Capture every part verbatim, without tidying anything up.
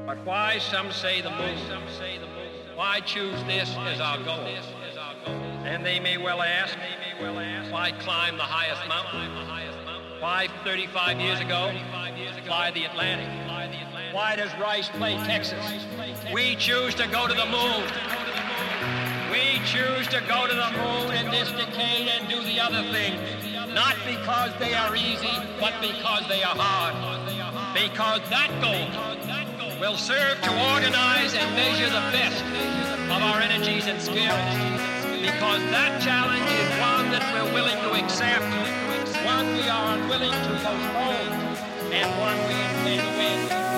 But why, some say the moon? Why choose this as our goal? And they may well ask, why climb the highest mountain? Why thirty-five years ago fly the Atlantic? Why does Rice play Texas? We choose to go to the moon. We choose to go to the moon in this decade and do the other things. Not because they are easy, but because they are hard. Because that goal will serve to organize and measure the best of our energies and skills. Because that challenge is one that we're willing to accept, one we are unwilling to postpone, and one we intend to win.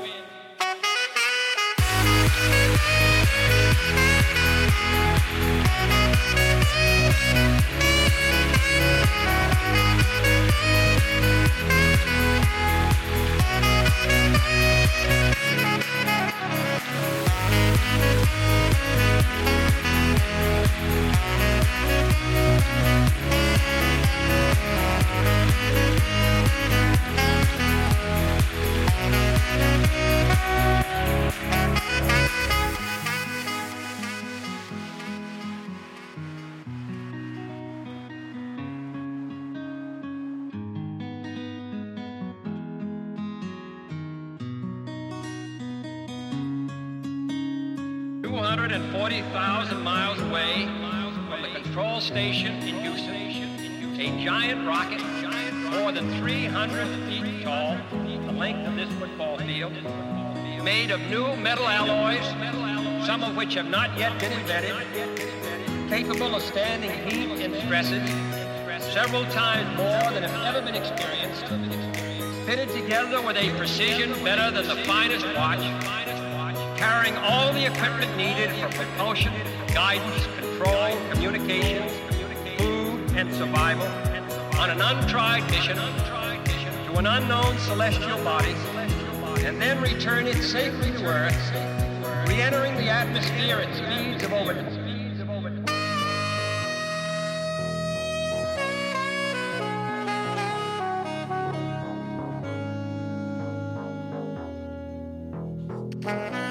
two hundred forty thousand miles away from the control station in Houston, a giant rocket more than three hundred feet tall, the length of this football field, made of new metal alloys, some of which have not yet been invented, capable of standing heat and stresses several times more than have ever been experienced, fitted together with a precision better than the finest watch, carrying all the equipment needed for propulsion, guidance, control, communications, food, and survival on an untried mission to an unknown celestial body, and then return it safely to Earth, re-entering the atmosphere at speeds of over Bye.